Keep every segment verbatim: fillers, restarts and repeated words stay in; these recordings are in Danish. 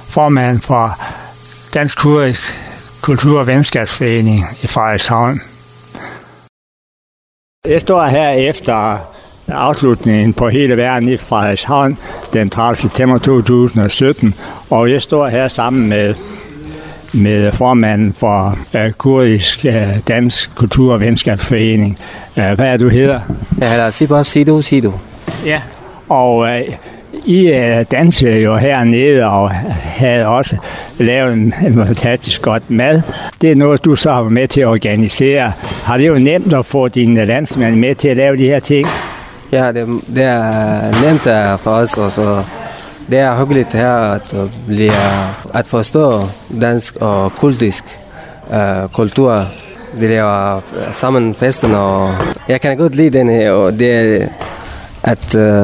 formand for Dansk Kurisk Kultur- og Venskabsforening i Frederikshavn. Jeg står her efter afslutningen på hele verden i Frederikshavn den tredivte september to tusind og sytten, og jeg står her sammen med med formanden for uh, Kurisk uh, Dansk Kultur- og Venskabsforening. Uh, hvad er du hedder? Jeg hedder Sibos Sido Sido. Ja, og uh, I uh, dansede jo hernede og havde også lavet en, en fantastisk godt mad. Det er noget, du så har været med til at organisere. Har det jo nemt at få dine landsmænd med til at lave de her ting? Ja, det, det er nemt for os, og så det er hyggeligt her at, blive, at forstå dansk og kultisk uh, kultur. Vi laver sammen festen, og jeg kan godt lide den her, og det er at uh,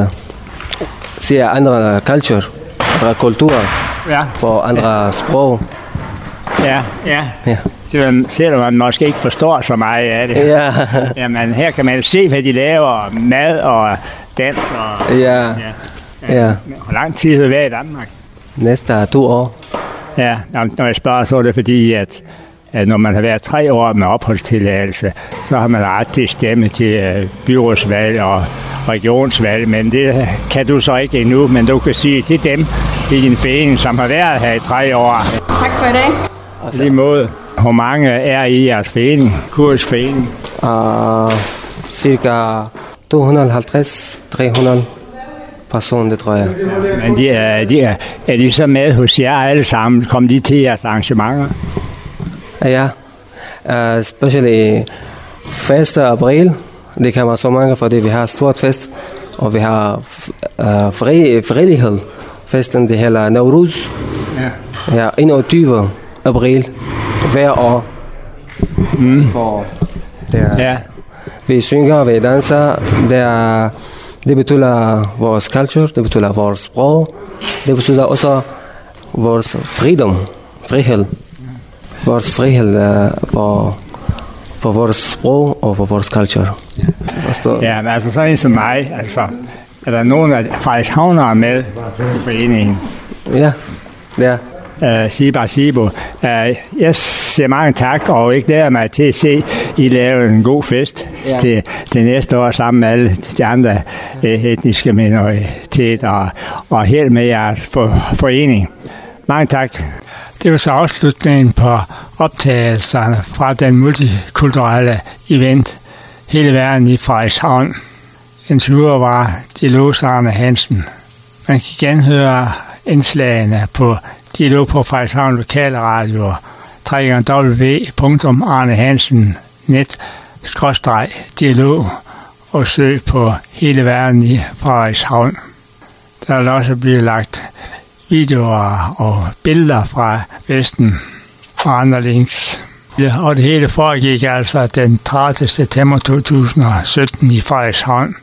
se andre kultur, andre kulturer, ja. For andre ja. Sprog. Ja, ja. ja. Selvom man måske ikke forstår så meget af det. Ja. Jamen, her kan man se, hvad de laver, mad og dans. Og, ja. ja. Ja. Hvor lang tid har du været i Danmark? Næste to år. Ja, når jeg spørger, så er det fordi, at, at når man har været tre år med opholdstilladelse, så har man ret til at stemme til byrådsvalg og regionsvalg, men det kan du så ikke endnu, men du kan sige til dem i din forening, som har været her i tre år. Tak for i dag. På lige måde, hvor mange er i jeres forening, Kurisk Forening? Uh, cirka to hundrede og halvtreds til tre hundrede personer, det tror jeg. Men de er, de er, er de så med hos jer alle sammen? Kom de til jeres arrangementer? Ja, uh, specielt første april. Det kan være så mange, fordi vi har stort fest, og vi har uh, fri, frilighed. Festen, det hedder Nowruz. Ja. Ja, enogtyvende april hver år. Mm. For det er, ja. Vi synger, vi danser. Det, er, det betyder vores kultur, det betyder vores sprog. Det betyder også vores freedom, frihed. Vores frihed uh, for, for vores sprog og for vores kultur. Ja, ja, men altså sådan en som mig, altså, er der nogen af Frederikshavnere med i foreningen? Ja, ja. Uh, Siba Sibo. Uh, jeg siger mange tak, og jeg glæder mig til at se, I lave en god fest ja. til, til næste år sammen med alle de andre uh, etniske minoriteter og, og helt med jeres for, forening. Mange tak. Det var så afslutningen på optagelserne fra den multikulturelle event hele verden i Frederikshavn. Interviewer var Dialog Arne Hansen. Man kan genhøre indslagene på Dialog på Frederikshavn Lokale Radio, w w w punktum arnehansen punktum net bindestreg dialog og søg på hele verden i Frederikshavn. Der vil også blive lagt videoer og billeder fra Vesten og andre links. Og det hele foregik altså den tredivte september to tusind og sytten i Frederikshavn.